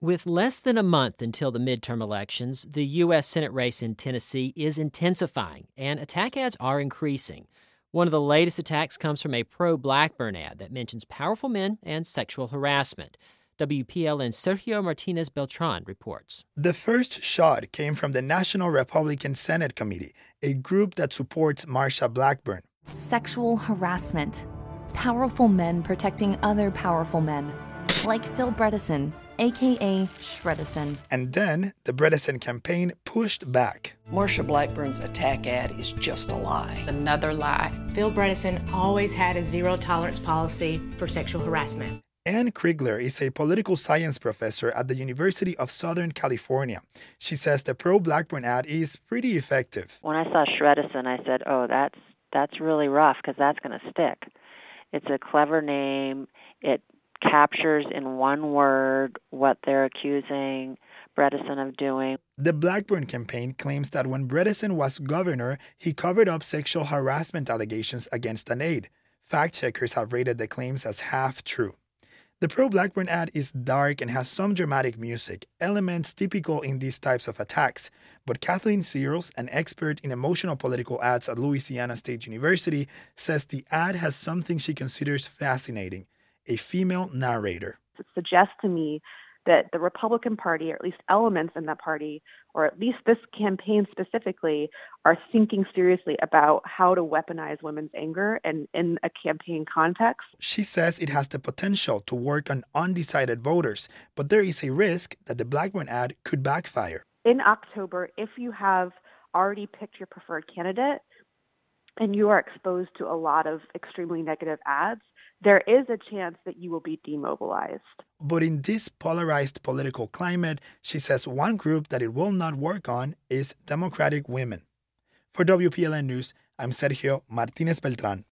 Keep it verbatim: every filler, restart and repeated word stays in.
With less than a month until the midterm elections, the U S. Senate race in Tennessee is intensifying, and attack ads are increasing. One of the latest attacks comes from a pro-Blackburn ad that mentions powerful men and sexual harassment. W P L N's Sergio Martinez Beltran reports. The first shot came from the National Republican Senate Committee, a group that supports Marsha Blackburn. Sexual harassment. Powerful men protecting other powerful men. Like Phil Bredesen, a k a. Shredison. And then the Bredesen campaign pushed back. Marsha Blackburn's attack ad is just a lie. Another lie. Phil Bredesen always had a zero-tolerance policy for sexual harassment. Ann Krigler is a political science professor at the University of Southern California. She says the pro-Blackburn ad is pretty effective. When I saw Shredison, I said, oh, that's that's really rough because that's going to stick. It's a clever name. It captures in one word what they're accusing Bredesen of doing. The Blackburn campaign claims that when Bredesen was governor, he covered up sexual harassment allegations against an aide. Fact-checkers have rated the claims as half true. The pro-Blackburn ad is dark and has some dramatic music, elements typical in these types of attacks. But Kathleen Searles, an expert in emotional political ads at Louisiana State University, says the ad has something she considers fascinating: a female narrator. It suggests to me that the Republican Party, or at least elements in that party, or at least this campaign specifically, are thinking seriously about how to weaponize women's anger and in a campaign context. She says it has the potential to work on undecided voters, but there is a risk that the Blackburn ad could backfire. In October, if you have already picked your preferred candidate and you are exposed to a lot of extremely negative ads, there is a chance that you will be demobilized. But in this polarized political climate, she says one group that it will not work on is Democratic women. For W P L N News, I'm Sergio Martinez Beltran.